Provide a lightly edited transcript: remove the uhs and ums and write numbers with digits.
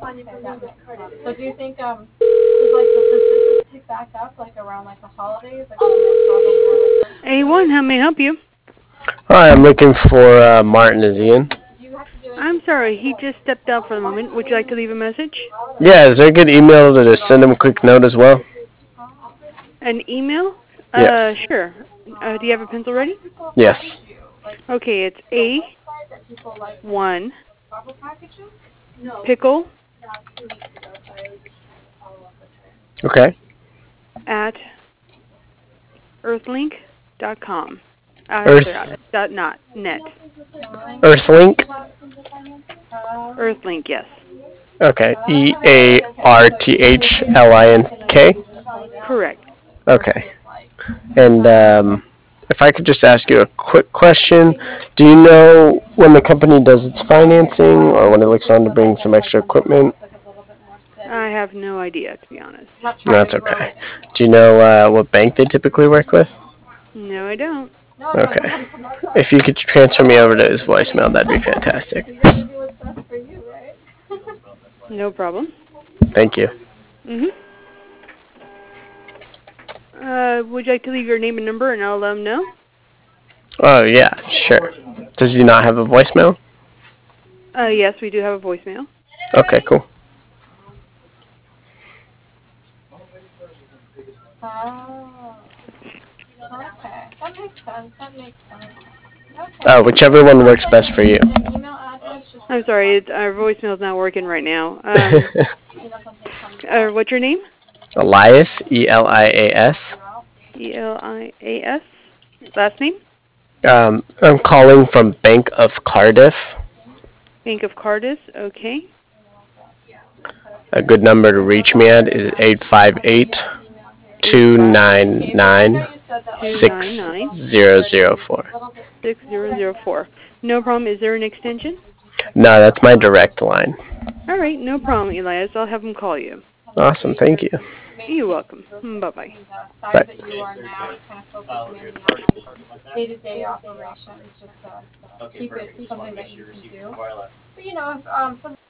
Okay, that makes sense. So do you think, like, does business pick back up, like, around, like, the holidays? Like, people travel more, like, A1, how may I help you? Hi, I'm looking for Martin. Is he in? I'm sorry, he just stepped out for the moment. Would you like to leave a message? Yeah, is there a good email to just send him a quick note as well? An email? Yes. Sure. Do you have a pencil ready? Yes. Okay, it's A1 pickle Okay. at earthlink.com. Earth Dot not net. Earthlink. Earthlink, yes. Okay. EARTHLINK. Correct. Okay. And if I could just ask you a quick question, do you know when the company does its financing or when it looks on to bring some extra equipment? I have no idea, to be honest. That's okay. Do you know what bank they typically work with? No, I don't. Okay. If you could transfer me over to his voicemail, that'd be fantastic. No problem. Thank you. Would you like to leave your name and number, and I'll let him know? Oh, yeah, sure. Does he not have a voicemail? Yes, we do have a voicemail. Okay, cool. Oh, okay. That makes sense. Okay. Whichever one works best for you. An email address, just I'm sorry, our voicemail's not working right now. What's your name? Elias, Elias. Elias. Last name? I'm calling from Bank of Cardiff. Bank of Cardiff. Okay. A good number to reach me at is 858-299-6004. 6004. No problem. Is there an extension? No, that's my direct line. All right, no problem, Elias. I'll have him call you. Awesome, thank you. You're welcome. Bye-bye. Bye. that you are now, kind of focusing on day-to-day operations, just to keep it something that you can do. But, if